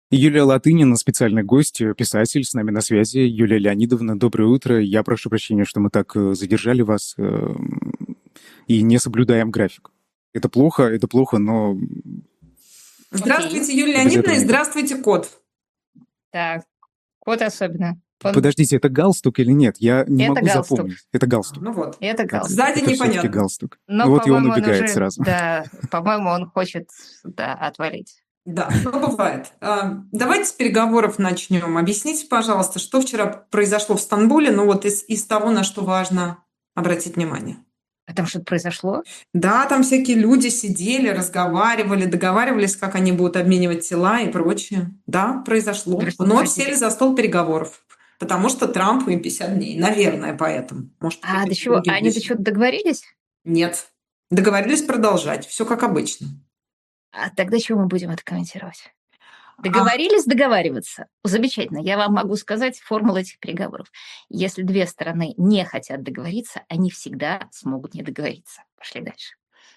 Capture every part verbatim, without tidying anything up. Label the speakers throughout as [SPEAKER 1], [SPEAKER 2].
[SPEAKER 1] Юлия Латынина, специальный гость, писатель, с нами на связи. Юлия Леонидовна, доброе утро. Я прошу прощения, что мы так э, задержали вас э, и не соблюдаем график. Это плохо, это плохо, но
[SPEAKER 2] Окей.
[SPEAKER 3] Здравствуйте, Юлия
[SPEAKER 1] без этого
[SPEAKER 3] Леонидовна, и
[SPEAKER 1] никак.
[SPEAKER 3] здравствуйте, кот.
[SPEAKER 2] Так, кот особенно.
[SPEAKER 1] П-
[SPEAKER 2] Он...
[SPEAKER 1] Подождите, это галстук или нет? Я не
[SPEAKER 2] Это
[SPEAKER 1] могу
[SPEAKER 2] галстук.
[SPEAKER 1] запомнить. Это галстук.
[SPEAKER 3] Ну вот,
[SPEAKER 2] Это
[SPEAKER 1] Это,
[SPEAKER 2] галстук.
[SPEAKER 3] сзади
[SPEAKER 1] это все-таки
[SPEAKER 3] непонятно.
[SPEAKER 1] галстук.
[SPEAKER 2] Но,
[SPEAKER 1] Ну вот и он
[SPEAKER 2] по-моему, он
[SPEAKER 1] убегает
[SPEAKER 2] уже,
[SPEAKER 1] сразу.
[SPEAKER 2] да, по-моему, он хочет, да, отвалить.
[SPEAKER 3] Да, ну бывает. А, Давайте с переговоров начнем. Объясните, пожалуйста, что вчера произошло в Стамбуле, ну вот из, из того, на что важно обратить внимание.
[SPEAKER 2] А там что-то произошло?
[SPEAKER 3] Да, там всякие люди сидели, разговаривали, договаривались, как они будут обменивать тела и прочее. Да, произошло. Вновь
[SPEAKER 2] Простите.
[SPEAKER 3] сели за стол переговоров, потому что Трампу им пятьдесят дней. Наверное, поэтому. Может, по
[SPEAKER 2] А до
[SPEAKER 3] каким-то
[SPEAKER 2] чего?
[SPEAKER 3] другим
[SPEAKER 2] Они до
[SPEAKER 3] причинам.
[SPEAKER 2] чего-то договорились?
[SPEAKER 3] Нет. Договорились продолжать. Все как обычно.
[SPEAKER 2] А тогда чего мы будем это комментировать?
[SPEAKER 3] А
[SPEAKER 2] Договорились договариваться. Замечательно. Я вам могу сказать формулу этих переговоров. Если две стороны не хотят договориться, они всегда смогут не договориться. Пошли дальше.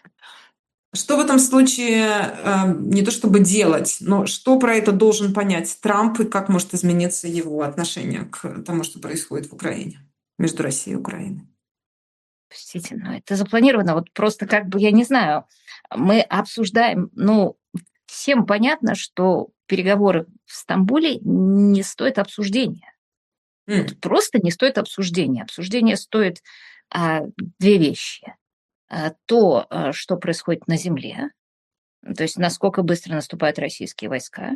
[SPEAKER 3] Что в этом случае э, не то чтобы делать, но что про это должен понять Трамп и как может измениться его отношение к тому, что происходит в Украине, между Россией и Украиной?
[SPEAKER 2] Простите, но это запланировано. Вот просто как бы, я не знаю, мы обсуждаем, ну, всем понятно, что переговоры в Стамбуле не стоят обсуждения.
[SPEAKER 3] М.
[SPEAKER 2] Вот просто не стоит обсуждения. Обсуждение стоит а, две вещи. А, то, а, что происходит на земле, то есть насколько быстро наступают российские войска,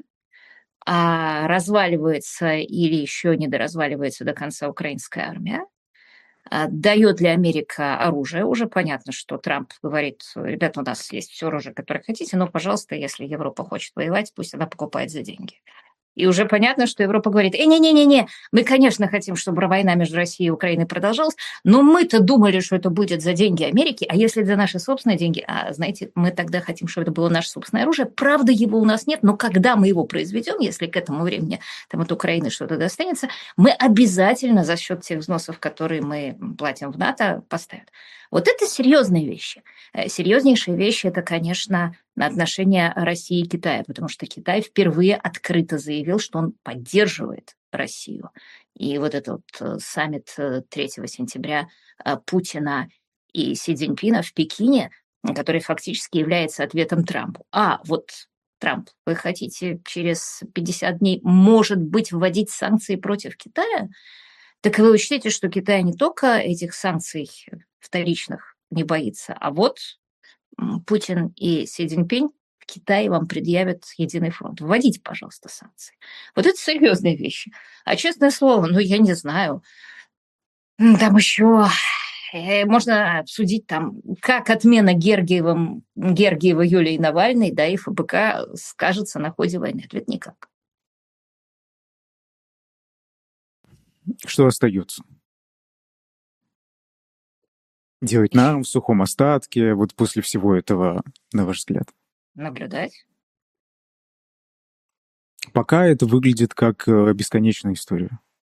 [SPEAKER 2] а разваливается или еще не доразваливается до конца украинская армия. А дает ли Америка оружие? Уже понятно, что Трамп говорит, ребята, у нас есть все оружие, которое хотите, но, пожалуйста, если Европа хочет воевать, пусть она покупает за деньги. И уже понятно, что Европа говорит, э, не-не-не-не, мы, конечно, хотим, чтобы война между Россией и Украиной продолжалась, но мы-то думали, что это будет за деньги Америки, а если за наши собственные деньги, а знаете, мы тогда хотим, чтобы это было наше собственное оружие, правда, его у нас нет, но когда мы его произведем, если к этому времени там от Украины что-то достанется, мы обязательно за счет тех взносов, которые мы платим в НАТО, поставим. Вот это серьезные вещи. Серьезнейшие вещи – это, конечно, отношения России и Китая, потому что Китай впервые открыто заявил, что он поддерживает Россию. И вот этот вот саммит третьего сентября Путина и Си Цзиньпина в Пекине, который фактически является ответом Трампу. А, вот Трамп, вы хотите через пятьдесят дней, может быть, вводить санкции против Китая? Так вы учтите, что Китай не только этих санкций вторичных не боится, а вот Путин и Си Цзиньпинь в Китае вам предъявят единый фронт. Вводите, пожалуйста, санкции. Вот это серьезные вещи. А честное слово, ну, я не знаю. Там еще можно обсудить, там, как отмена Гергиевым, Гергиева Юлии Навальной, да, и ФБК скажется на ходе войны. Ответ никак.
[SPEAKER 1] Что остается? Делать нам в сухом остатке, вот после всего этого, на ваш взгляд?
[SPEAKER 2] Наблюдать.
[SPEAKER 1] Пока это выглядит как э, бесконечная история.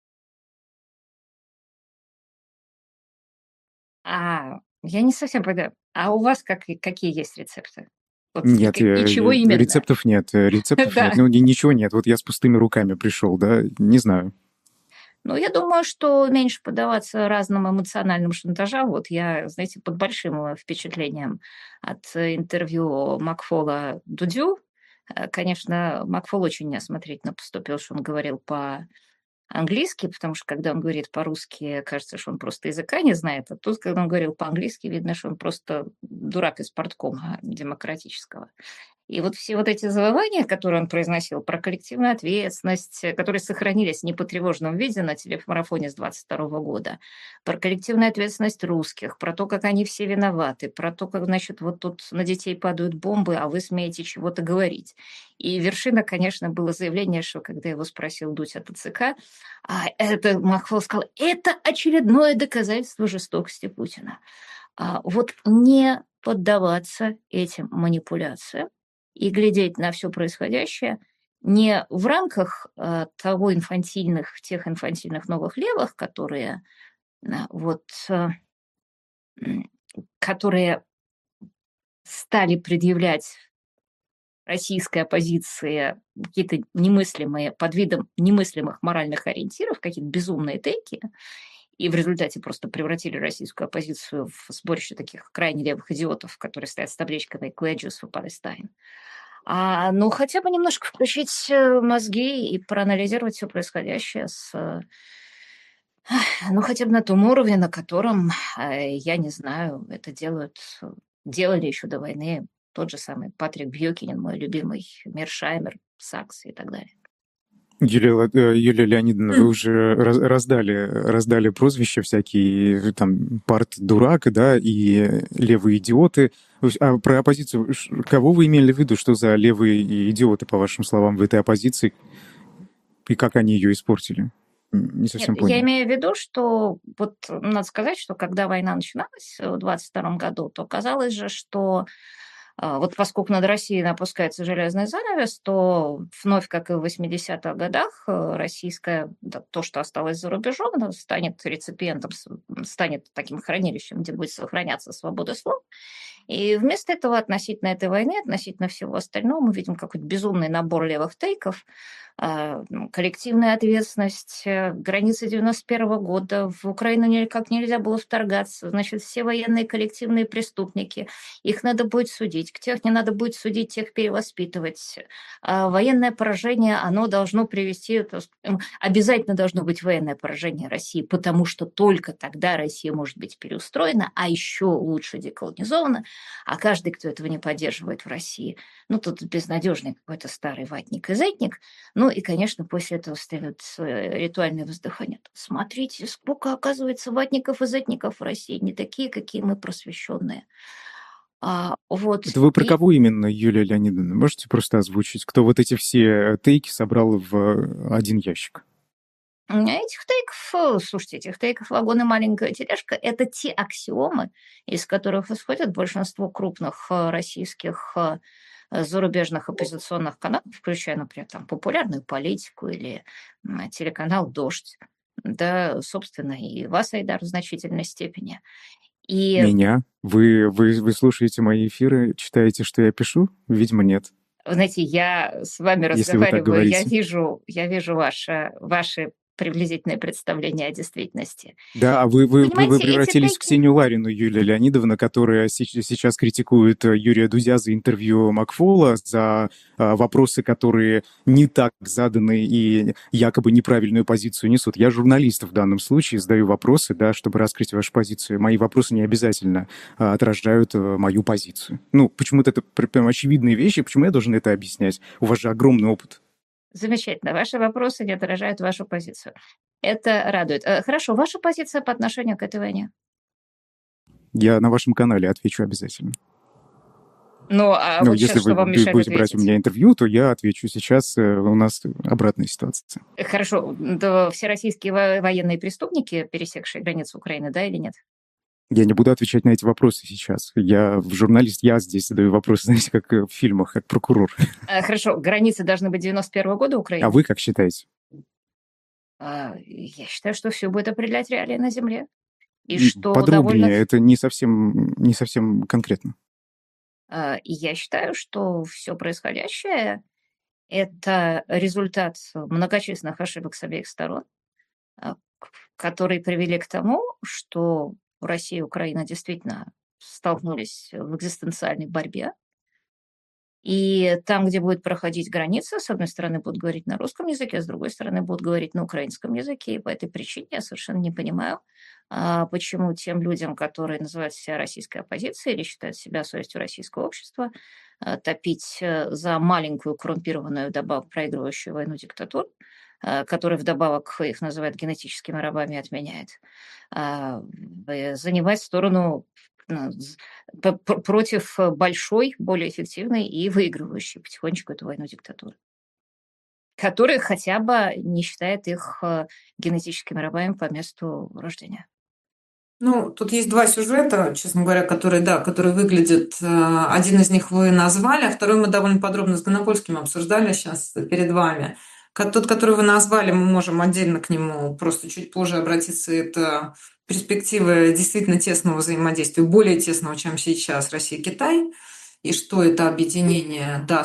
[SPEAKER 2] А я не совсем понимаю. А у вас как, какие есть рецепты? Вот,
[SPEAKER 1] Нет,
[SPEAKER 2] и, и
[SPEAKER 1] я-
[SPEAKER 2] чего
[SPEAKER 1] я-
[SPEAKER 2] именно?
[SPEAKER 1] рецептов нет, э, рецептов нет.
[SPEAKER 2] Да.
[SPEAKER 1] Ну, ни- ничего нет. Вот я с пустыми руками пришел, да, не знаю.
[SPEAKER 2] Ну, я думаю, что меньше поддаваться разным эмоциональным шантажам. Вот я, знаете, под большим э, впечатлением от э, интервью Макфола Дудю. Э, Конечно, Макфол очень неосмотрительно поступил, что он говорил по английский, потому что когда он говорит по-русски, кажется, что он просто языка не знает, а тут, когда он говорил по-английски, видно, что он просто дурак из парткома демократического. И вот все вот эти завывания, которые он произносил про коллективную ответственность, э, которые сохранились в непотревоженном виде на телемарафоне с двадцать второго года, про коллективную ответственность русских, про то, как они все виноваты, про то, как, значит, вот тут на детей падают бомбы, а вы смеете чего-то говорить. И вершина, конечно, было заявление, что когда его спросил Дудь от ТЦК, а это Махфол сказал, это очередное доказательство жестокости Путина. А вот не поддаваться этим манипуляциям и глядеть на все происходящее не в рамках э, того инфантильных, тех инфантильных новых левых, которые э, вот, э, м, которые стали предъявлять российской оппозиции какие-то немыслимые, под видом немыслимых моральных ориентиров, какие-то безумные тейки, и в результате просто превратили российскую оппозицию в сборище таких крайне левых идиотов, которые стоят с табличками «Pledges for Palestine». А, ну, хотя бы немножко включить мозги и проанализировать все происходящее с, ну, хотя бы на том уровне, на котором, я не знаю, это делают, делали еще до войны тот же самый Патрик Бьюкинен, мой любимый, Мершаймер, Сакс и так далее.
[SPEAKER 1] Юлия, Юлия Леонидовна, вы уже раз, раздали, раздали прозвища всякие, там, парт-дурак, да, и левые идиоты. А про оппозицию, кого вы имели в виду, что за левые идиоты, по вашим словам, в этой оппозиции, и как они ее испортили? Не совсем
[SPEAKER 2] Нет,
[SPEAKER 1] понял.
[SPEAKER 2] Я имею в виду, что вот надо сказать, что когда война начиналась в двадцать втором году, то казалось же, что вот поскольку над Россией опускается железный занавес, то вновь, как и в восьмидесятых годах, российское, то, что осталось за рубежом, станет реципиентом, станет таким хранилищем, где будет сохраняться свобода слова. И вместо этого относительно этой войны, относительно всего остального, мы видим какой-то безумный набор левых тейков, коллективная ответственность, границы девяносто первого года, в Украину никак нельзя было вторгаться, значит, все военные коллективные преступники, их надо будет судить, тех не надо будет судить, тех перевоспитывать. А военное поражение, оно должно привести, обязательно должно быть военное поражение России, потому что только тогда Россия может быть переустроена, а еще лучше деколонизована, а каждый, кто этого не поддерживает в России, ну, тут безнадежный какой-то старый ватник и зетник. Ну и, конечно, после этого следует ритуальное воздыхание. Смотрите, сколько, оказывается, ватников и зетников в России, не такие, какие мы просвещенные. А, вот.
[SPEAKER 1] Это вы про
[SPEAKER 2] и...
[SPEAKER 1] кого именно, Юлия Леонидовна? Можете просто озвучить, кто вот эти все тейки собрал в один ящик?
[SPEAKER 2] Этих тейков, слушайте, этих тейков «Вагон и маленькая тележка» — это те аксиомы, из которых исходят большинство крупных российских зарубежных оппозиционных каналов, включая, например, там, популярную политику или телеканал «Дождь», да, собственно, и вас, Айдар, в значительной степени. И...
[SPEAKER 1] Меня? Вы, вы, вы слушаете мои эфиры, читаете, что я пишу? Видимо, нет.
[SPEAKER 2] Вы знаете, я с вами
[SPEAKER 1] Если вы так
[SPEAKER 2] разговариваю,
[SPEAKER 1] говорите.
[SPEAKER 2] я вижу, я вижу ваше, ваши приблизительное представление о действительности.
[SPEAKER 1] Да, а вы, вы, вы превратились
[SPEAKER 2] тейки...
[SPEAKER 1] в Ксению Ларину, Юлия Леонидовна, которая сейчас критикует Юрия Дудя за интервью Макфола, за а, вопросы, которые не так заданы и якобы неправильную позицию несут. Я журналист в данном случае, задаю вопросы, да, чтобы раскрыть вашу позицию. Мои вопросы не обязательно а, отражают а, мою позицию. Ну, почему-то это прям очевидные вещи, почему я должен это объяснять? У вас же огромный опыт.
[SPEAKER 2] Замечательно. Ваши вопросы не отражают вашу позицию. Это радует. Хорошо, ваша позиция по отношению к этой войне?
[SPEAKER 1] Я на вашем канале отвечу обязательно.
[SPEAKER 2] Ну, а
[SPEAKER 1] ну
[SPEAKER 2] вот
[SPEAKER 1] если
[SPEAKER 2] сейчас,
[SPEAKER 1] вы
[SPEAKER 2] что вам мешает
[SPEAKER 1] будете
[SPEAKER 2] ответить?
[SPEAKER 1] брать у меня интервью, то я отвечу. Сейчас у нас обратная ситуация.
[SPEAKER 2] Хорошо. Да, все российские военные преступники, пересекшие границу Украины, да или нет?
[SPEAKER 1] Я не буду отвечать на эти вопросы сейчас. Я журналист, я здесь задаю вопросы, знаете, как в фильмах, как прокурор.
[SPEAKER 2] Хорошо, границы должны быть девяносто первого года Украины?
[SPEAKER 1] А вы как считаете?
[SPEAKER 2] Я считаю, что все будет определять реалии на земле. И что
[SPEAKER 1] Подробнее,
[SPEAKER 2] довольно...
[SPEAKER 1] это не совсем, не совсем конкретно.
[SPEAKER 2] И я считаю, что все происходящее – это результат многочисленных ошибок с обеих сторон, которые привели к тому, что Россия и Украина действительно столкнулись в экзистенциальной борьбе. И там, где будет проходить граница, с одной стороны будут говорить на русском языке, а с другой стороны будут говорить на украинском языке. И по этой причине я совершенно не понимаю, почему тем людям, которые называют себя российской оппозицией или считают себя совестью российского общества, топить за маленькую коррумпированную, добавок проигрывающую войну диктатуру, которая вдобавок их называют генетическими рабами и отменяет, занимать сторону против большой, более эффективной и выигрывающей потихонечку эту войну диктатуры, которая хотя бы не считает их генетическими рабами по месту рождения.
[SPEAKER 3] Ну, тут есть два сюжета, честно говоря, которые, да, которые выглядят... Один из них вы назвали, а второй мы довольно подробно с Гонопольским обсуждали сейчас перед вами. Тот, который вы назвали, мы можем отдельно к нему просто чуть позже обратиться. Это перспективы действительно тесного взаимодействия, более тесного, чем сейчас Россия-Китай, и что это объединение даст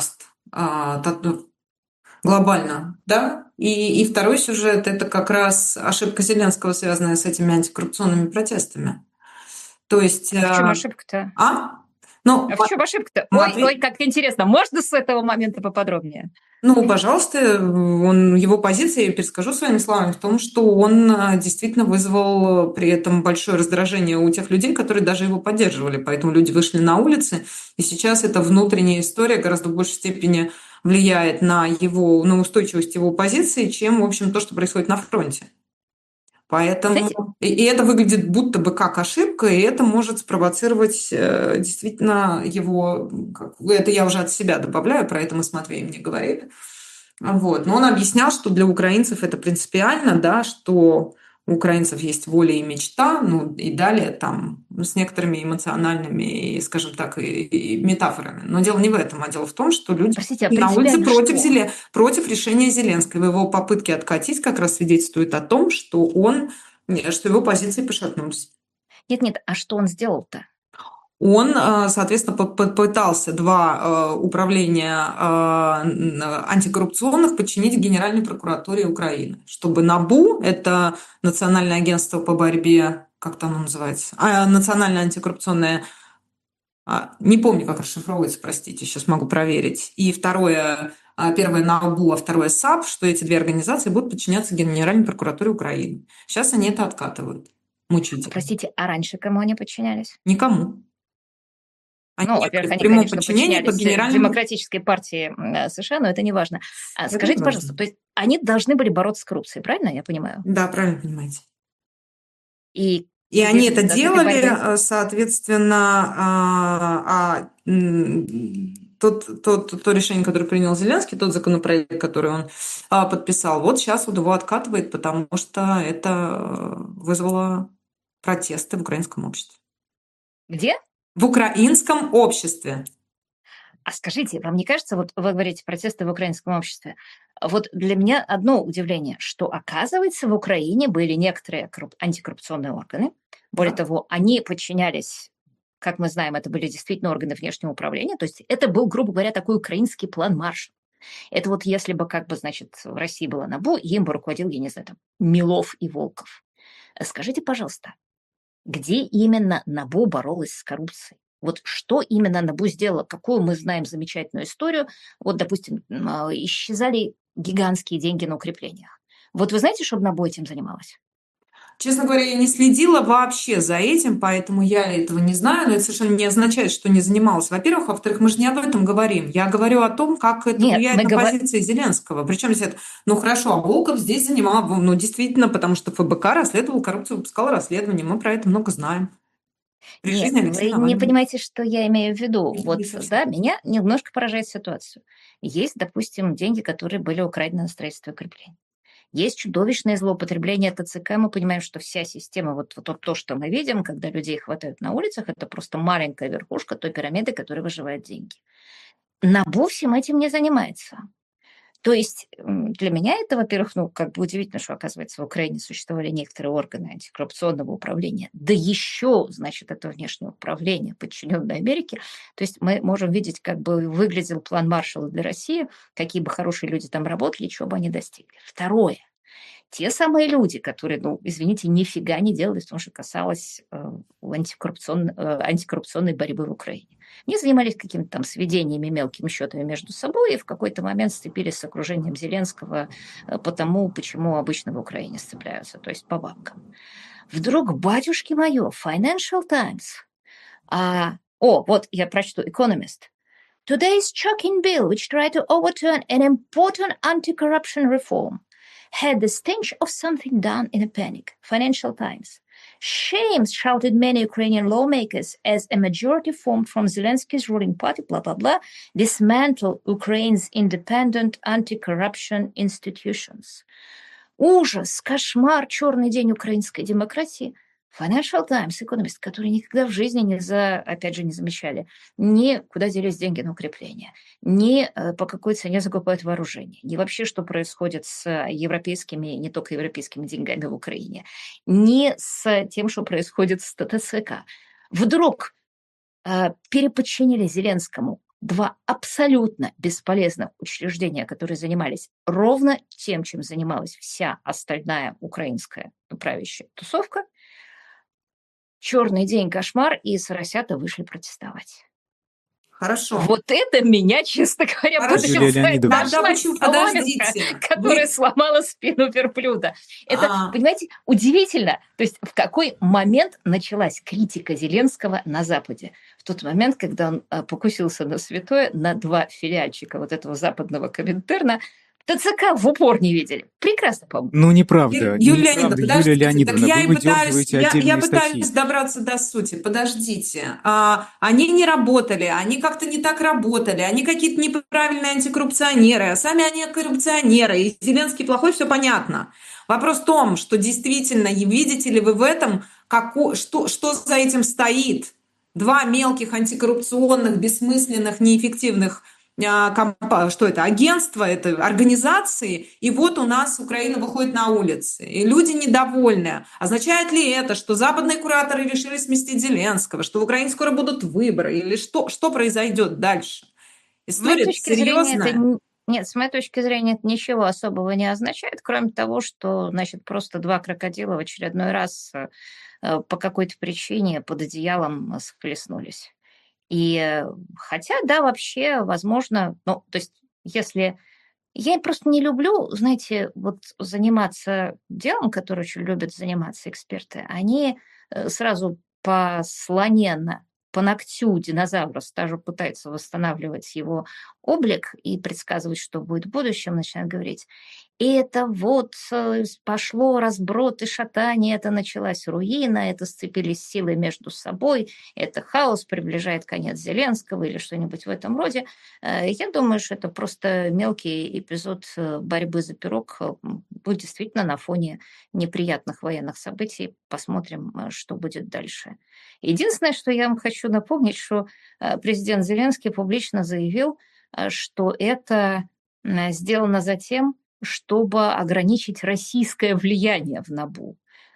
[SPEAKER 3] а, глобально, да? И, и второй сюжет – это как раз ошибка Зеленского, связанная с этими антикоррупционными протестами. То есть…
[SPEAKER 2] А в чем ошибка-то?
[SPEAKER 3] А? Ну,
[SPEAKER 2] А в чем ошибка-то? Ой,
[SPEAKER 3] Матвей…
[SPEAKER 2] ой, как интересно. Можно с этого момента поподробнее?
[SPEAKER 3] Ну, пожалуйста, он, его позиция, я перескажу своими словами, в том, что он действительно вызвал при этом большое раздражение у тех людей, которые даже его поддерживали. Поэтому люди вышли на улицы, и сейчас эта внутренняя история гораздо в большей степени влияет на его, на устойчивость его позиции, чем, в общем, то, что происходит на фронте. Поэтому
[SPEAKER 2] Знаете,
[SPEAKER 3] и и это выглядит будто бы как ошибка, и это может спровоцировать э, действительно его, как- это я уже от себя добавляю, про это мы с Матвеем не говорили. Вот. Но он объяснял, что для украинцев это принципиально, да, что у украинцев есть воля и мечта, ну и далее там ну, с некоторыми эмоциональными, и, скажем так, и, и метафорами. Но дело не в этом, а дело в том, что люди
[SPEAKER 2] простите, а
[SPEAKER 3] на улице
[SPEAKER 2] принципиально
[SPEAKER 3] против,
[SPEAKER 2] что?
[SPEAKER 3] Зеле- против решения Зеленского. Его попытки откатить как раз свидетельствуют о том, что он, что его позиции пошатнулись.
[SPEAKER 2] Нет-нет, а что он сделал-то?
[SPEAKER 3] Он, э, соответственно, по- попытался два э, управления э, н- антикоррупционных подчинить Генеральной прокуратуре Украины, чтобы НАБУ, это Национальное агентство по борьбе, как там оно называется, а, Национальное антикоррупционное, а, не помню, как расшифровывается, простите, сейчас могу проверить. И второе, а, первое НАБУ, а второе САП, что эти две организации будут подчиняться Генеральной прокуратуре Украины. Сейчас они это откатывают
[SPEAKER 2] А,
[SPEAKER 3] мучительно.
[SPEAKER 2] простите, а раньше кому они подчинялись?
[SPEAKER 3] Никому. Они
[SPEAKER 2] Ну,
[SPEAKER 3] не были
[SPEAKER 2] во-первых,
[SPEAKER 3] в
[SPEAKER 2] они,
[SPEAKER 3] прямом
[SPEAKER 2] конечно,
[SPEAKER 3] подчинении под
[SPEAKER 2] подчинялись э,
[SPEAKER 3] генеральным…
[SPEAKER 2] Демократической партии м, э, США, но это не важно. А
[SPEAKER 3] Это не
[SPEAKER 2] скажите,
[SPEAKER 3] важно.
[SPEAKER 2] пожалуйста, то есть они должны были бороться с коррупцией, правильно я понимаю?
[SPEAKER 3] Да, правильно понимаете.
[SPEAKER 2] И
[SPEAKER 3] И
[SPEAKER 2] где
[SPEAKER 3] они
[SPEAKER 2] же
[SPEAKER 3] это
[SPEAKER 2] результат этой
[SPEAKER 3] делали,
[SPEAKER 2] борьбы?
[SPEAKER 3] э, соответственно, а, а, м, тот, тот, то решение, которое принял Зеленский, тот законопроект, который он а, подписал, вот сейчас вот его откатывает, потому что это вызвало протесты в украинском обществе.
[SPEAKER 2] Где?
[SPEAKER 3] В украинском обществе.
[SPEAKER 2] А скажите, вам не кажется, вот вы говорите протесты в украинском обществе, вот для меня одно удивление, что, оказывается, в Украине были некоторые корруп- антикоррупционные органы. Более
[SPEAKER 3] Да.
[SPEAKER 2] того, они подчинялись, как мы знаем, это были действительно органы внешнего управления, то есть это был, грубо говоря, такой украинский план Маршалла. Это вот если бы, как бы, значит, в России было НАБУ, им бы руководил, я не знаю, там, Милов и Волков. Скажите, пожалуйста, где именно НАБУ боролась с коррупцией? Вот что именно НАБУ сделала? Какую мы знаем замечательную историю? Вот, допустим, м, а, исчезали гигантские деньги на укреплениях. Вот вы знаете, чтобы НАБУ этим занималась?
[SPEAKER 3] Честно говоря, я не следила вообще за этим, поэтому я этого не знаю, но это совершенно не означает, что не занималась. Во-первых, во-вторых, мы же не об этом говорим. Я говорю о том, как это
[SPEAKER 2] Нет,
[SPEAKER 3] влияет
[SPEAKER 2] мы
[SPEAKER 3] на
[SPEAKER 2] говорим...
[SPEAKER 3] позиции Зеленского. Причем здесь это, ну хорошо, а Волков здесь занимал, ну действительно, потому что ФБК расследовал коррупцию, выпускал расследование, мы про это много знаем. При
[SPEAKER 2] Нет,
[SPEAKER 3] жизни Алексея
[SPEAKER 2] вы не
[SPEAKER 3] Навального.
[SPEAKER 2] понимаете, что я имею в виду.
[SPEAKER 3] Не,
[SPEAKER 2] Вот,
[SPEAKER 3] не совсем.
[SPEAKER 2] да, меня немножко поражает ситуацию. Есть, допустим, деньги, которые были украдены на строительство укреплений. Есть чудовищное злоупотребление ТЦК. Мы понимаем, что вся система, вот, вот то, что мы видим, когда людей хватают на улицах, это просто маленькая верхушка той пирамиды, которая выживает деньги. НАБУ всем этим не занимается. То есть м, для меня это, во-первых, ну, как бы удивительно, что, оказывается, в Украине существовали некоторые органы антикоррупционного управления. Да еще, значит, это внешнее управление, подчиненное Америке. То есть мы можем видеть, как бы выглядел план Маршалла для России, какие бы хорошие люди там работали, чего бы они достигли. Второе. Те самые люди, которые, ну, извините, нифига не делали в том, что касалось э, антикоррупцион- э, антикоррупционной борьбы в Украине. Они занимались какими-то там сведениями, мелкими счетами между собой и в какой-то момент сцепились с окружением Зеленского э, по тому, почему обычно в Украине сцепляются, то есть по бабкам. Вдруг, батюшки моё, Financial Times. А, о, вот я прочту, Economist. Today's shocking bill, which tried to overturn an important anti-corruption reform, had the stench of something done in a panic. Financial Times. Shame, shouted many Ukrainian lawmakers as a majority formed from Zelensky's ruling party, blah, blah, blah, dismantled Ukraine's independent anti-corruption institutions. Ужас, кошмар, черный день украинской демократии. Financial Times, Economist, которые никогда в жизни не за, опять же, не замечали, ни куда делись деньги на укрепление, ни э, по какой цене закупают вооружение, ни вообще, что происходит с европейскими, не только европейскими деньгами в Украине, ни с тем, что происходит с ТЦК. Вдруг э, переподчинили Зеленскому два абсолютно бесполезных учреждения, которые занимались ровно тем, чем занималась вся остальная украинская правящая тусовка. Черный день, кошмар, и соросята вышли протестовать.
[SPEAKER 3] Хорошо.
[SPEAKER 2] Вот это меня, честно говоря,
[SPEAKER 3] Хорошо.
[SPEAKER 2] потрясает.
[SPEAKER 1] Юлия Леонидовна.
[SPEAKER 3] Тогда
[SPEAKER 2] Нашла
[SPEAKER 3] почему-
[SPEAKER 2] Соломенко,
[SPEAKER 3] подождите.
[SPEAKER 2] которая
[SPEAKER 3] Вы-
[SPEAKER 2] сломала спину верблюда. Это,
[SPEAKER 3] А.
[SPEAKER 2] понимаете, удивительно. То есть в какой момент началась критика Зеленского на Западе? В тот момент, когда он а, покусился на святое, на два филиальчика вот этого западного Коминтерна, ТЦК в упор не видели. Прекрасно помню.
[SPEAKER 1] Ну, неправда.
[SPEAKER 3] Юлия
[SPEAKER 1] неправда,
[SPEAKER 3] Леонидовна,
[SPEAKER 1] Юлия
[SPEAKER 3] подождите,
[SPEAKER 1] Леонидовна,
[SPEAKER 3] так я
[SPEAKER 1] вы
[SPEAKER 3] и пытаюсь,
[SPEAKER 1] выдергиваете
[SPEAKER 3] я,
[SPEAKER 1] отдельные
[SPEAKER 3] я пытаюсь
[SPEAKER 1] статьи.
[SPEAKER 3] добраться до сути. Подождите. А, они не работали, они как-то не так работали, они какие-то неправильные антикоррупционеры, а сами они коррупционеры, и Зеленский плохой, все понятно. Вопрос в том, что действительно, и видите ли вы в этом, како, что, что за этим стоит? Два мелких антикоррупционных, бессмысленных, неэффективных а, компа- что это, агентства, это организации, и вот у нас Украина выходит на улицы, и люди недовольны. Означает ли это, что западные кураторы решили сместить Зеленского, что в Украине скоро будут выборы, или что, что произойдет дальше?
[SPEAKER 2] С моей
[SPEAKER 3] История
[SPEAKER 2] точки зрения, это
[SPEAKER 3] серьезная.
[SPEAKER 2] н- нет, с моей точки зрения, это ничего особого не означает, кроме того, что, значит, просто два крокодила в очередной раз э, э, по какой-то причине под одеялом э, схлестнулись. И э, хотя, да, вообще, возможно, ну, то есть, если я просто не люблю, знаете, вот заниматься делом, которым очень любят заниматься эксперты, они э, сразу по слоне, на- по ногтю динозавра даже пытаются восстанавливать его облик и предсказывать, что будет в будущем, начинают говорить. И это вот э, пошло разброд и шатание, это началась руина, это сцепились силы между собой, это хаос, приближает конец Зеленского или что-нибудь в этом роде. Э, Я думаю, что это просто мелкий эпизод э, борьбы за пирог. э, м, Будет действительно на фоне неприятных военных событий. Посмотрим, э, что будет дальше. Единственное, что я вам хочу напомнить, что э, президент Зеленский публично заявил, э, что это э, сделано затем, чтобы ограничить российское влияние в НАБУ.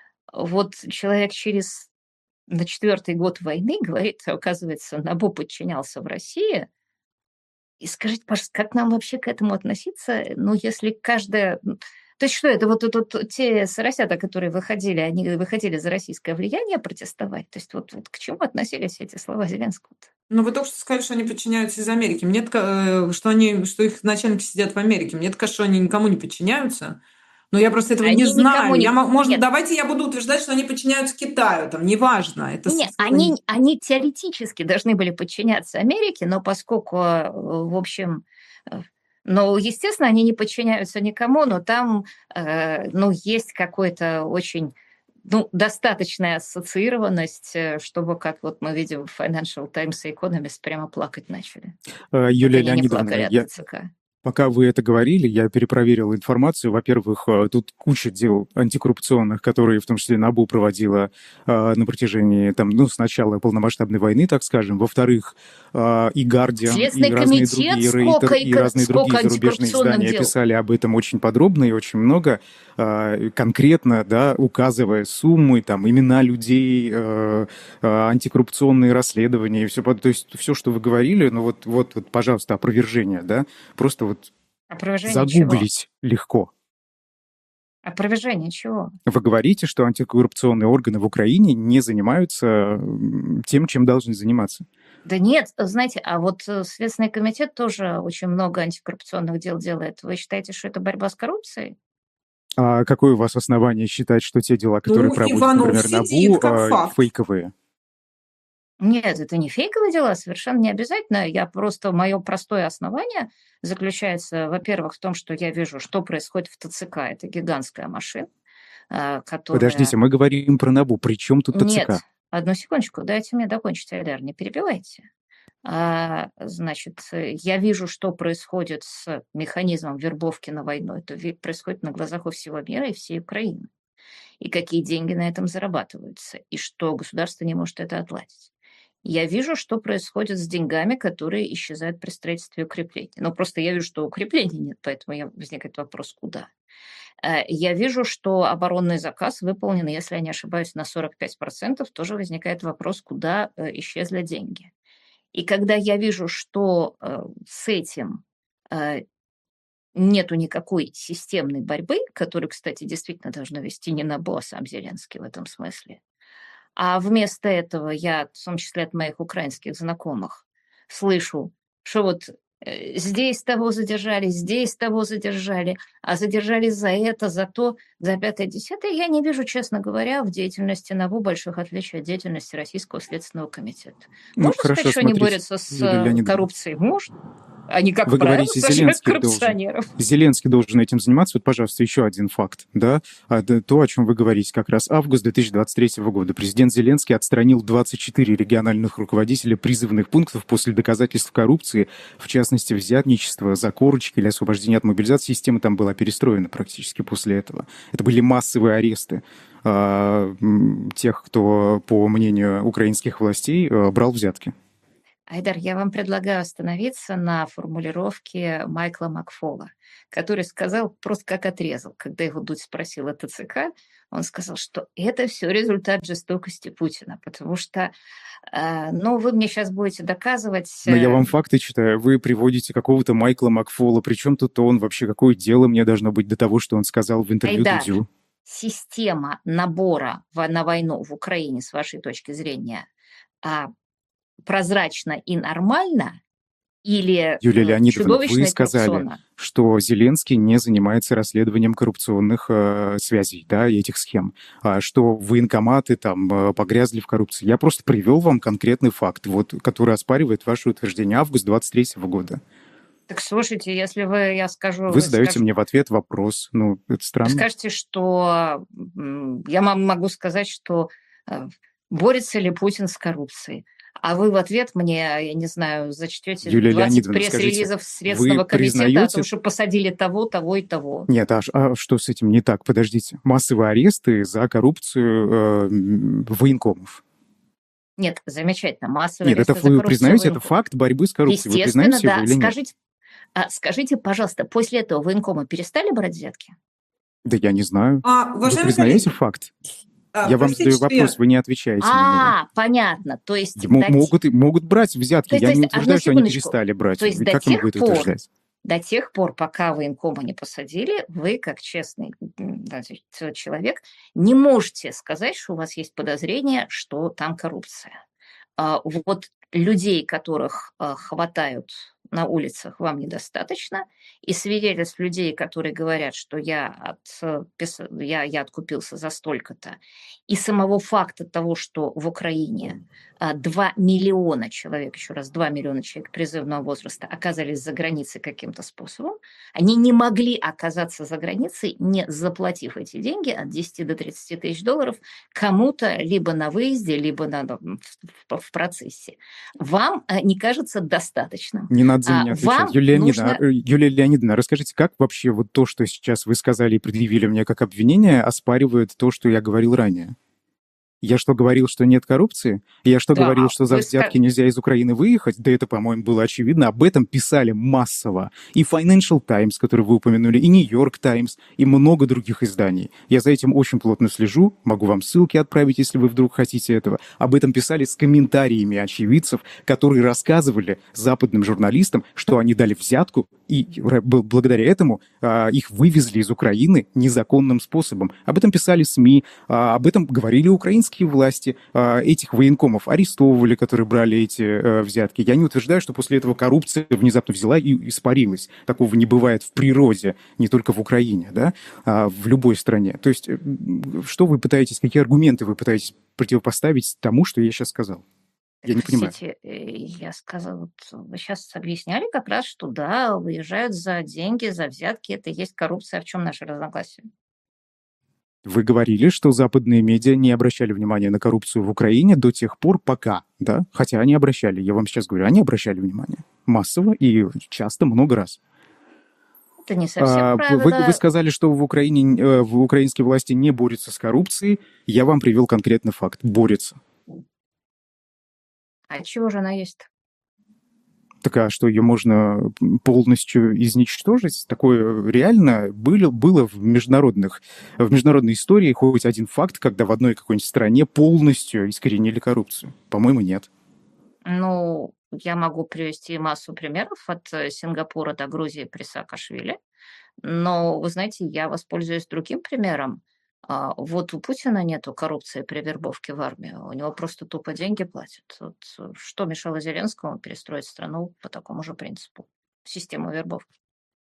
[SPEAKER 2] Вот человек через на четвертый год войны говорит, оказывается, НАБУ подчинялся в России. И скажите, пожалуйста, как нам вообще к этому относиться? Ну, если каждая... м, То есть что это? Вот, вот, вот те соросята, которые выходили, они выходили за российское влияние протестовать? То есть вот, вот к чему относились эти слова Зеленского?
[SPEAKER 3] Ну, вы только что сказали, что они подчиняются из Америки. Мне ка- э, что они, что их начальники сидят в Америке. Мне кажется, что они никому не подчиняются. Но я просто этого не
[SPEAKER 2] Они никому
[SPEAKER 3] знаю.
[SPEAKER 2] не...
[SPEAKER 3] Я, мо- может,
[SPEAKER 2] Нет,
[SPEAKER 3] давайте я буду утверждать, что они подчиняются Китаю. Там, неважно. Это
[SPEAKER 2] не,
[SPEAKER 3] с-
[SPEAKER 2] они, они теоретически должны были подчиняться Америке, но поскольку, э, в общем, э, ну, естественно, они не подчиняются никому, но там, э, ну, есть какой-то очень, ну, достаточная ассоциированность, э, чтобы, как вот мы видим в Financial Times и Economist, прямо плакать начали.
[SPEAKER 1] Э,
[SPEAKER 2] Как
[SPEAKER 1] Юлия
[SPEAKER 2] они не
[SPEAKER 1] Леонидовна,
[SPEAKER 2] плакали от
[SPEAKER 1] я,
[SPEAKER 2] ТЦК.
[SPEAKER 1] пока вы это говорили, я перепроверил информацию. Во-первых, э, тут куча дел антикоррупционных, которые в том числе НАБУ проводила э, на протяжении, там, ну, с начала полномасштабной войны, так скажем. Во-вторых, э, и Guardian, и
[SPEAKER 2] Следственный
[SPEAKER 1] разные
[SPEAKER 2] комитет,
[SPEAKER 1] другие
[SPEAKER 2] сколько,
[SPEAKER 1] Рейтер,
[SPEAKER 2] и
[SPEAKER 1] и
[SPEAKER 2] ко-
[SPEAKER 1] разные
[SPEAKER 2] сколько
[SPEAKER 1] другие зарубежные
[SPEAKER 2] антикоррупционных
[SPEAKER 1] издания
[SPEAKER 2] дел.
[SPEAKER 1] писали об этом очень подробно и очень много, э, конкретно, да, указывая суммы, там, имена людей, э, э, антикоррупционные расследования и все. То есть все, что вы говорили, ну вот, вот, вот, пожалуйста, опровержение, да, просто вот
[SPEAKER 2] Опровержение чего?
[SPEAKER 1] загуглить легко.
[SPEAKER 2] Опровержение чего?
[SPEAKER 1] Вы говорите, что антикоррупционные органы в Украине не занимаются м, тем, чем должны заниматься.
[SPEAKER 2] Да нет, знаете, а вот э, Следственный комитет тоже очень много антикоррупционных дел делает. Вы считаете, что это борьба с коррупцией?
[SPEAKER 1] А какое у вас основание считать, что те дела, которые
[SPEAKER 3] Ну,
[SPEAKER 1] проводит,
[SPEAKER 3] Иванов
[SPEAKER 1] например,
[SPEAKER 3] сидит,
[SPEAKER 1] НАБУ,
[SPEAKER 3] как
[SPEAKER 1] а,
[SPEAKER 3] факт.
[SPEAKER 1] фейковые?
[SPEAKER 2] Нет, это не фейковые дела, совершенно не обязательно. Я просто, мое простое основание заключается, во-первых, в том, что я вижу, что происходит в ТЦК. Это гигантская машина, э, которая...
[SPEAKER 1] Подождите, мы говорим про НАБУ. При чем тут
[SPEAKER 2] Нет,
[SPEAKER 1] ТЦК?
[SPEAKER 2] одну секундочку, дайте мне закончить, Айдар, не перебивайте. А, значит, э, я вижу, что происходит с механизмом вербовки на войну. Это ви- происходит на глазах у всего мира и всей Украины. И какие деньги на этом зарабатываются, и что государство не может это отладить. Я вижу, что происходит с деньгами, которые исчезают при строительстве укреплений. Но просто я вижу, что укреплений нет, поэтому я, возникает вопрос, куда. Э, Я вижу, что оборонный заказ выполнен, если я не ошибаюсь, на сорок пять процентов. Тоже возникает вопрос, куда э, исчезли деньги. И когда я вижу, что э, с этим э, нету никакой системной борьбы, которую, кстати, действительно должна вести не НАБУ, а сам Зеленский в этом смысле, а вместо этого я, в том числе от моих украинских знакомых, слышу, что вот э, здесь того задержали, здесь того задержали, а задержали за это, за то, за пятое, десятое. Я не вижу, честно говоря, в деятельности НАБУ больших отличий от деятельности Российского следственного комитета.
[SPEAKER 1] Ну,
[SPEAKER 2] Можно
[SPEAKER 1] хорошо,
[SPEAKER 2] сказать, что они
[SPEAKER 1] смотрите,
[SPEAKER 2] борются с
[SPEAKER 1] Юлия
[SPEAKER 2] э,
[SPEAKER 1] Леонидовна.
[SPEAKER 2] коррупцией? Можно. Они, как
[SPEAKER 1] Вы
[SPEAKER 2] правило,
[SPEAKER 1] говорите,
[SPEAKER 2] сажают
[SPEAKER 1] Зеленский должен.
[SPEAKER 2] коррупционеров.
[SPEAKER 1] Зеленский должен этим заниматься. Вот, пожалуйста, еще один факт, да, А, да, то, о чем вы говорите, как раз август две тысячи двадцать третьего года. Президент Зеленский отстранил двадцать четыре региональных руководителя призывных пунктов после доказательств коррупции, в частности, взятничества, за корочки или освобождения от мобилизации. Система там была перестроена практически после этого. Это были массовые аресты а, м, тех, кто, по мнению украинских властей, а, брал взятки.
[SPEAKER 2] Айдар, я вам предлагаю остановиться на формулировке Майкла Макфола, который сказал, просто как отрезал, когда его Дудь спросил о ТЦК, он сказал, что это все результат жестокости Путина, потому что, э, ну, вы мне сейчас будете доказывать...
[SPEAKER 1] Но я
[SPEAKER 2] э,
[SPEAKER 1] вам факты читаю, вы приводите какого-то Майкла Макфола, причем тут он вообще, какое дело мне должно быть до того, что он сказал в интервью
[SPEAKER 2] Айдар,
[SPEAKER 1] Дудю?
[SPEAKER 2] система набора в- на войну в Украине, с вашей точки зрения, а, прозрачно и нормально или
[SPEAKER 1] Юлия
[SPEAKER 2] э,
[SPEAKER 1] Леонидовна,
[SPEAKER 2] чудовищно
[SPEAKER 1] вы
[SPEAKER 2] и
[SPEAKER 1] сказали,
[SPEAKER 2] коррупционно?
[SPEAKER 1] что Зеленский не занимается расследованием коррупционных э, связей, да, и этих схем, а что военкоматы там э, погрязли в коррупции. Я просто привел вам конкретный факт, вот, который оспаривает ваше утверждение. Август двадцать третьего года.
[SPEAKER 2] Так слушайте, если вы, я скажу,
[SPEAKER 1] Вы
[SPEAKER 2] вы
[SPEAKER 1] задаете
[SPEAKER 2] скажете,
[SPEAKER 1] мне в ответ вопрос. Ну, это
[SPEAKER 2] вы
[SPEAKER 1] странно.
[SPEAKER 2] скажете, что м, я вам могу сказать, что э, борется ли Путин с коррупцией. А вы в ответ мне, я не знаю, зачтете
[SPEAKER 1] Юлия
[SPEAKER 2] двадцать
[SPEAKER 1] Леонидовна, скажите,
[SPEAKER 2] пресс-релизов Следственного
[SPEAKER 1] вы
[SPEAKER 2] комитета о том,
[SPEAKER 1] признаете...
[SPEAKER 2] что посадили того, того и того.
[SPEAKER 1] Нет, а, ш- а что с этим не так? Подождите. Массовые аресты за коррупцию э, м, военкомов.
[SPEAKER 2] Нет, замечательно, массовые
[SPEAKER 1] Нет, это
[SPEAKER 2] аресты за
[SPEAKER 1] вы
[SPEAKER 2] коррупцию
[SPEAKER 1] признаете, это
[SPEAKER 2] военкомов.
[SPEAKER 1] факт борьбы с коррупцией. Вы
[SPEAKER 2] Естественно,
[SPEAKER 1] признаете его
[SPEAKER 2] да.
[SPEAKER 1] или нет?
[SPEAKER 2] Скажите, а, скажите, пожалуйста, после этого военкомы перестали брать взятки?
[SPEAKER 1] Да я не знаю.
[SPEAKER 3] А,
[SPEAKER 1] Вы
[SPEAKER 3] уважаемые
[SPEAKER 1] признаете
[SPEAKER 3] коллеги,
[SPEAKER 1] факт?
[SPEAKER 3] а,
[SPEAKER 1] Я вам
[SPEAKER 3] простите,
[SPEAKER 1] задаю
[SPEAKER 3] что
[SPEAKER 1] вопрос,
[SPEAKER 3] я...
[SPEAKER 1] вы не отвечаете на него.
[SPEAKER 2] А, понятно. То есть,
[SPEAKER 1] М-
[SPEAKER 2] до, те-
[SPEAKER 1] могут, и- могут брать взятки.
[SPEAKER 2] то есть,
[SPEAKER 1] Я
[SPEAKER 2] то
[SPEAKER 1] не
[SPEAKER 2] есть, одну
[SPEAKER 1] утверждаю, что они
[SPEAKER 2] секундочку.
[SPEAKER 1] перестали брать.
[SPEAKER 2] То есть до
[SPEAKER 1] Как я могу
[SPEAKER 2] тех
[SPEAKER 1] это
[SPEAKER 2] пор,
[SPEAKER 1] утверждать?
[SPEAKER 2] до тех пор, пока военкома не посадили, вы, как честный м, значит, человек, не можете сказать, что у вас есть подозрение, что там коррупция. А, вот людей, которых а, хватают на улицах, вам недостаточно, и свидетельств людей, которые говорят, что я, от, я, я откупился за столько-то, и самого факта того, что в Украине два миллиона человек, еще раз, два миллиона человек призывного возраста оказались за границей каким-то способом, они не могли оказаться за границей, не заплатив эти деньги от десяти до тридцати тысяч долларов кому-то либо на выезде, либо на, в, в процессе. Вам не кажется достаточным?
[SPEAKER 1] Не надо за меня
[SPEAKER 2] А,
[SPEAKER 1] отвечать.
[SPEAKER 2] вам
[SPEAKER 1] Юлия
[SPEAKER 2] нужно...
[SPEAKER 1] Леонидовна, э, Юлия Леонидовна, расскажите, как вообще вот то, что сейчас вы сказали и предъявили мне как обвинение, оспаривает то, что я говорил ранее? Я что, говорил, что нет коррупции? Я что,
[SPEAKER 2] Да,
[SPEAKER 1] говорил, что за
[SPEAKER 2] вы
[SPEAKER 1] взятки
[SPEAKER 2] ска-
[SPEAKER 1] нельзя из Украины выехать? Да это, по-моему, было очевидно. Об этом писали массово. И Financial Times, который вы упомянули, и New York Times, и много других изданий. Я за этим очень плотно слежу. Могу вам ссылки отправить, если вы вдруг хотите этого. Об этом писали с комментариями очевидцев, которые рассказывали западным журналистам, что они дали взятку, и благодаря этому а, их вывезли из Украины незаконным способом. Об этом писали СМИ, а, об этом говорили украинские власти, а, этих военкомов арестовывали, которые брали эти а, взятки. Я не утверждаю, что после этого коррупция внезапно взяла и испарилась. Такого не бывает в природе, не только в Украине, да, а в любой стране. То есть что вы пытаетесь, какие аргументы вы пытаетесь противопоставить тому, что я сейчас сказал? Я не понимаю.
[SPEAKER 2] Простите, я сказала, вот вы сейчас объясняли как раз, что да, выезжают за деньги, за взятки, это и есть коррупция. В чем наше разногласие?
[SPEAKER 1] Вы говорили, что западные медиа не обращали внимания на коррупцию в Украине до тех пор, пока, да? Хотя они обращали. Я вам сейчас говорю, они обращали внимание. Массово и часто, много раз.
[SPEAKER 2] Это не совсем
[SPEAKER 1] А,
[SPEAKER 2] правда.
[SPEAKER 1] вы, вы сказали, что в Украине, э, в украинские власти не борются с коррупцией. Я вам привел конкретный факт. Борются.
[SPEAKER 2] А чего же она есть?
[SPEAKER 1] Так а что, ее можно полностью изничтожить? Такое реально было, было в, международных, в международной истории хоть один факт, когда в одной какой-нибудь стране полностью искоренили коррупцию? По-моему, нет.
[SPEAKER 2] Ну, я могу привести массу примеров от э, Сингапура до Грузии при Саакашвили. Но, вы знаете, я воспользуюсь другим примером. А, Вот у Путина нету коррупции при вербовке в армию, у него просто тупо деньги платят. Вот, э, что мешало Зеленскому перестроить страну по такому же принципу, систему вербовки?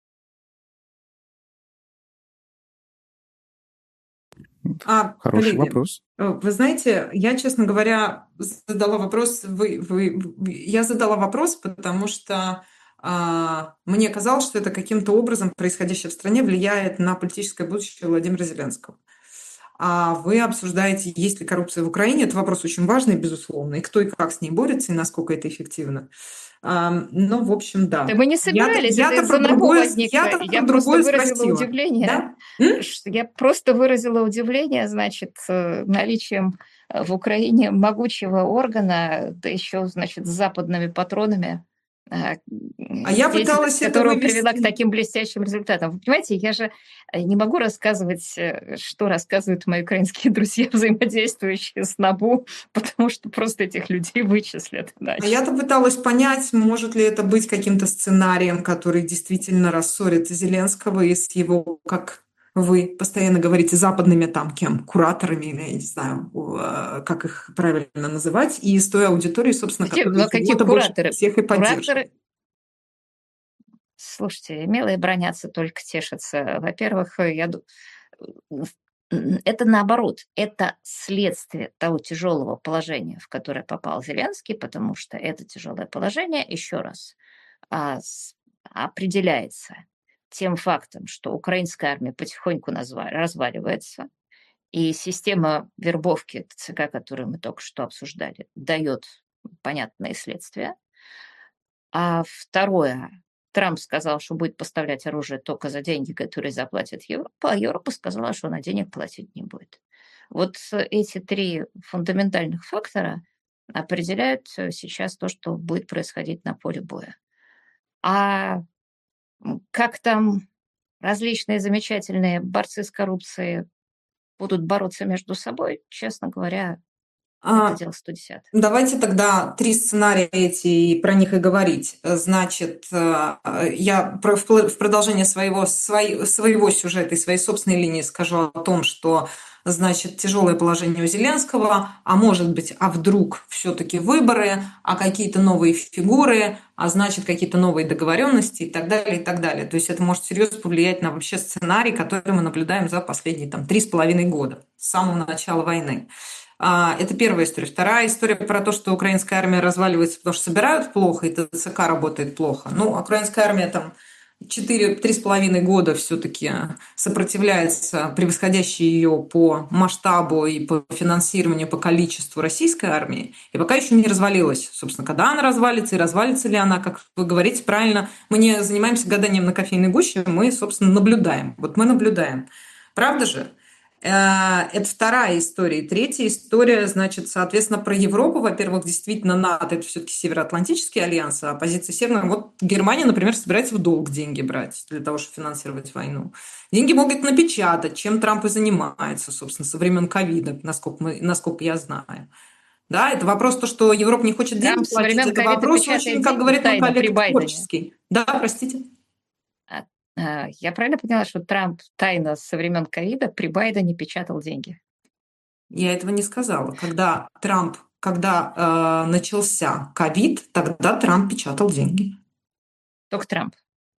[SPEAKER 3] А,
[SPEAKER 1] Хороший
[SPEAKER 3] коллеги,
[SPEAKER 1] вопрос.
[SPEAKER 3] э, вы знаете, я, честно говоря, задала вопрос, вы, вы, вы- я задала вопрос, потому что а, мне казалось, что это каким-то образом происходящее в стране влияет на политическое будущее Владимира Зеленского. А вы обсуждаете, есть ли коррупция в Украине. Это вопрос очень важный, безусловно, и кто и как с ней борется, и насколько это эффективно. А, Ну, в общем,
[SPEAKER 2] Да
[SPEAKER 3] да.
[SPEAKER 2] мы не
[SPEAKER 3] Я-то,
[SPEAKER 2] собирались, это
[SPEAKER 3] я-то
[SPEAKER 2] из-за
[SPEAKER 3] про
[SPEAKER 2] НАБУ
[SPEAKER 3] другое,
[SPEAKER 2] возникло.
[SPEAKER 3] я-то про
[SPEAKER 2] Я просто
[SPEAKER 3] другое
[SPEAKER 2] выразила
[SPEAKER 3] спросила.
[SPEAKER 2] удивление.
[SPEAKER 3] Да? М?
[SPEAKER 2] Ш- Я просто выразила удивление, значит, э, наличием э, в Украине могучего органа, да еще, значит, с западными патронами, э,
[SPEAKER 3] А
[SPEAKER 2] м,
[SPEAKER 3] я
[SPEAKER 2] деятельность
[SPEAKER 3] пыталась это
[SPEAKER 2] которого привела к
[SPEAKER 3] вывести.
[SPEAKER 2] таким блестящим результатам. Вы понимаете, я же э, не могу рассказывать, э, что рассказывают мои украинские друзья, взаимодействующие с НАБУ, потому что просто этих людей вычислят
[SPEAKER 3] А
[SPEAKER 2] иначе.
[SPEAKER 3] я-то пыталась понять, может ли это быть каким-то сценарием, который действительно рассорит Зеленского и с его, как вы постоянно говорите, западными там кем, кураторами, или я не знаю, у, э, как их правильно называть, и с той аудиторией, собственно,
[SPEAKER 2] Зачем?
[SPEAKER 3] которая
[SPEAKER 2] Ну, какие
[SPEAKER 3] его-то больше
[SPEAKER 2] кураторы?
[SPEAKER 3] всех и поддерживает.
[SPEAKER 2] Кураторы, слушайте, милые бронятся, только тешатся. Во-первых, э, я ду- в- м, это наоборот, это следствие того тяжелого положения, в которое попал Зеленский, потому что это тяжелое положение, еще раз, а, с- определяется тем фактом, что украинская армия потихоньку назва- разваливается, и система вербовки ЦК, которую мы только что обсуждали, дает понятные следствия. А второе, Трамп сказал, что будет поставлять оружие только за деньги, которые заплатит Европа, а Европа сказала, что она денег платить не будет. Вот э, эти три фундаментальных фактора определяют э, сейчас то, что будет происходить на поле боя. А м, как там различные замечательные борцы с коррупцией будут бороться между собой, честно говоря, это
[SPEAKER 3] А,
[SPEAKER 2] дело сто десятое.
[SPEAKER 3] Давайте тогда три сценария эти и про них и говорить. Э, Значит, э, я про- в пл- в продолжение своего, своей- своего сюжета и своей собственной линии скажу о том, что, значит, тяжелое положение у Зеленского, а может быть, а вдруг все-таки выборы, а какие-то новые фигуры, а значит, какие-то новые договоренности и так далее, и так далее. То есть это может серьезно повлиять на вообще сценарий, который мы наблюдаем за последние там, три с половиной года, с самого начала войны. А, Это первая история. Вторая история про то, что украинская армия разваливается, потому что собирают плохо, и ТЦК работает плохо. Ну, украинская армия там четыре три с половиной года все-таки сопротивляется превосходящей ее по масштабу и по финансированию, по количеству российской армии, и пока еще не развалилась. Собственно, когда она развалится, и развалится ли она, как вы говорите правильно, мы не занимаемся гаданием на кофейной гуще, мы, собственно, наблюдаем. Вот мы наблюдаем. Правда же? Э, Это вторая история. И третья история, значит, соответственно, про Европу. Во-первых, действительно, НАТО – это все-таки Североатлантический альянс, а позиция Северная. Вот Германия, например, собирается в долг деньги брать для того, чтобы финансировать войну. Деньги могут напечатать, чем Трамп и занимается, собственно, со времен ковида, насколько, мы, насколько я знаю. Да, это вопрос то, что Европа не хочет деньги
[SPEAKER 2] Трамп со
[SPEAKER 3] платить.
[SPEAKER 2] времен
[SPEAKER 3] Это
[SPEAKER 2] ковида
[SPEAKER 3] вопрос
[SPEAKER 2] печатает
[SPEAKER 3] очень, как
[SPEAKER 2] деньги
[SPEAKER 3] говорит мой
[SPEAKER 2] тайно при
[SPEAKER 3] коллега,
[SPEAKER 2] Байдене.
[SPEAKER 3] творческий. Да, простите.
[SPEAKER 2] А, а, Я правильно поняла, что Трамп тайно со времен ковида при Байдене печатал деньги?
[SPEAKER 3] Я этого не сказала. Когда Трамп, когда э, начался ковид, тогда Трамп печатал деньги.
[SPEAKER 2] Только Трамп.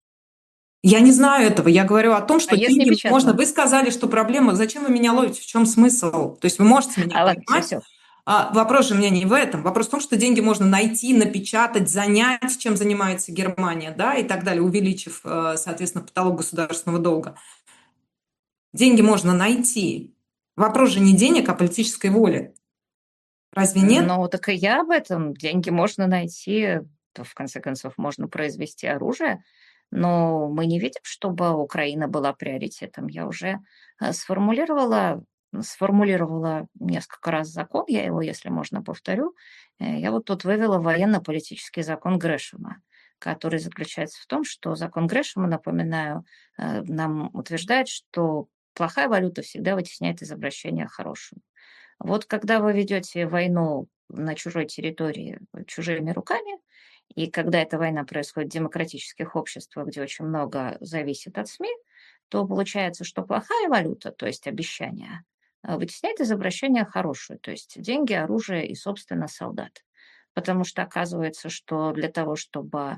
[SPEAKER 3] Я не знаю этого. Я говорю о том,
[SPEAKER 2] А
[SPEAKER 3] что
[SPEAKER 2] если
[SPEAKER 3] деньги можно.
[SPEAKER 2] печатал?
[SPEAKER 3] Вы сказали, что проблема. Зачем вы меня ловите? В чем смысл? То есть вы можете меня
[SPEAKER 2] А ладно,
[SPEAKER 3] понимать.
[SPEAKER 2] все-все.
[SPEAKER 3] А, вопрос же у меня не в этом. Вопрос в том, что деньги можно найти, напечатать, занять, чем занимается Германия, да, и так далее, увеличив, э, соответственно, потолок государственного долга. Деньги можно найти. Вопрос же не денег, а политической воли. Разве нет?
[SPEAKER 2] Ну, так и я об этом. Деньги можно найти, то в конце концов можно произвести оружие, но мы не видим, чтобы Украина была приоритетом. Я уже э, сформулировала, сформулировала несколько раз закон, я его, если можно, повторю. Э, Я вот тут вывела военно-политический закон Грэшема, который заключается в том, что закон Грэшема, напоминаю, э, нам утверждает, что плохая валюта всегда вытесняет из обращения хорошую. Вот когда вы ведете войну на чужой территории чужими руками, И когда эта война происходит в демократических обществах, где очень много зависит от СМИ, то получается, что плохая валюта, то есть обещания, вытесняет из обращения хорошую, то есть деньги, оружие и, собственно, солдат. Потому что оказывается, что для того, чтобы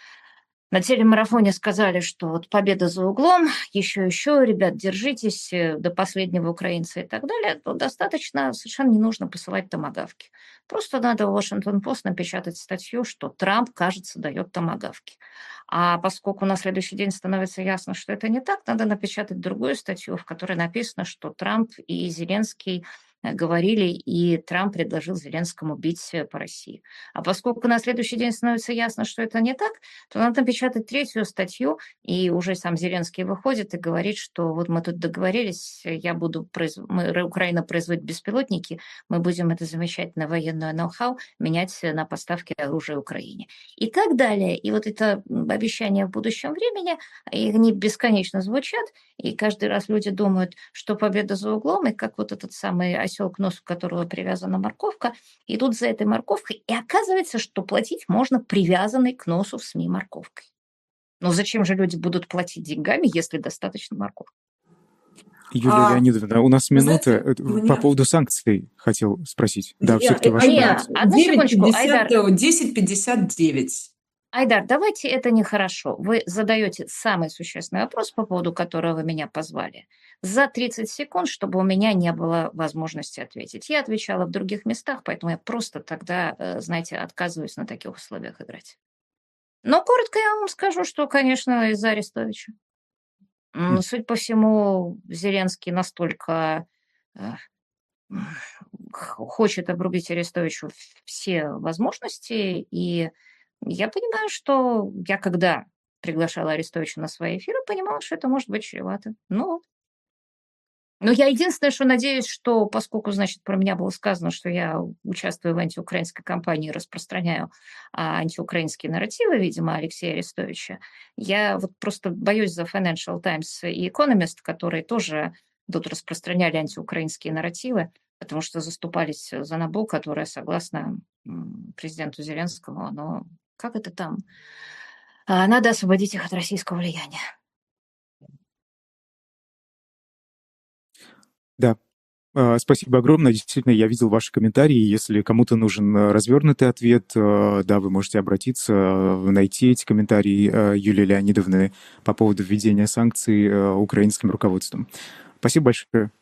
[SPEAKER 2] на телемарафоне сказали, что вот победа за углом, еще-еще, ребят, держитесь, до последнего украинца и так далее, то достаточно, совершенно не нужно посылать томагавки. Просто надо в Вашингтон-Пост напечатать статью, что Трамп, кажется, дает томагавки. А поскольку на следующий день становится ясно, что это не так, надо напечатать другую статью, в которой написано, что Трамп и Зеленский говорили, и Трамп предложил Зеленскому бить по России. А поскольку на следующий день становится ясно, что это не так, то надо напечатать третью статью, и уже сам Зеленский выходит и говорит, что вот мы тут договорились, я буду, произ... мы, Украина производит беспилотники, мы будем это замечательное военное ноу-хау менять на поставки оружия Украине. И так далее. И вот это обещание в будущем времени, и они бесконечно звучат, и каждый раз люди думают, что победа за углом, и как вот этот самый осел, к носу которого привязана морковка, идут за этой морковкой, и оказывается, что платить можно привязанной к носу в СМИ морковкой. Но зачем же люди будут платить деньгами, если достаточно морковки?
[SPEAKER 1] Юлия
[SPEAKER 3] А,
[SPEAKER 1] Леонидовна, у нас минута.
[SPEAKER 3] знаете,
[SPEAKER 1] По
[SPEAKER 3] меня...
[SPEAKER 1] поводу санкций хотел спросить. Да,
[SPEAKER 3] Я-
[SPEAKER 1] все-таки ваша
[SPEAKER 2] Не,
[SPEAKER 1] реакция.
[SPEAKER 2] одну секундочку, Айдар.
[SPEAKER 3] десять пятьдесят девять.
[SPEAKER 2] Айдар, давайте это нехорошо. Вы задаете самый существенный вопрос, по поводу которого вы меня позвали, за тридцать секунд, чтобы у меня не было возможности ответить. Я отвечала в других местах, поэтому я просто тогда, знаете, отказываюсь на таких условиях играть. Но коротко я вам скажу, что, конечно, из-за Арестовича. М, Судя по всему, Зеленский настолько э, м, х- хочет обрубить Арестовичу все возможности, и я понимаю, что я, когда приглашала Арестовича на свои эфиры, понимала, что это может быть чревато. Ну вот. Но я единственное, что надеюсь, что поскольку, значит, про меня было сказано, что я участвую в антиукраинской кампании и распространяю а, антиукраинские нарративы, видимо, Алексея Арестовича, я вот просто боюсь за Financial Times и Economist, которые тоже тут распространяли антиукраинские нарративы, потому что заступались за НАБУ, которая, согласно м, президенту Зеленскому, но как это там? А, надо освободить их от российского влияния.
[SPEAKER 1] Да. А, Спасибо огромное. Действительно, я видел ваши комментарии. Если кому-то нужен э, развернутый ответ, э, да, вы можете обратиться, э, найти эти комментарии э, Юлии Леонидовны по поводу введения санкций э, украинским руководством. Спасибо большое.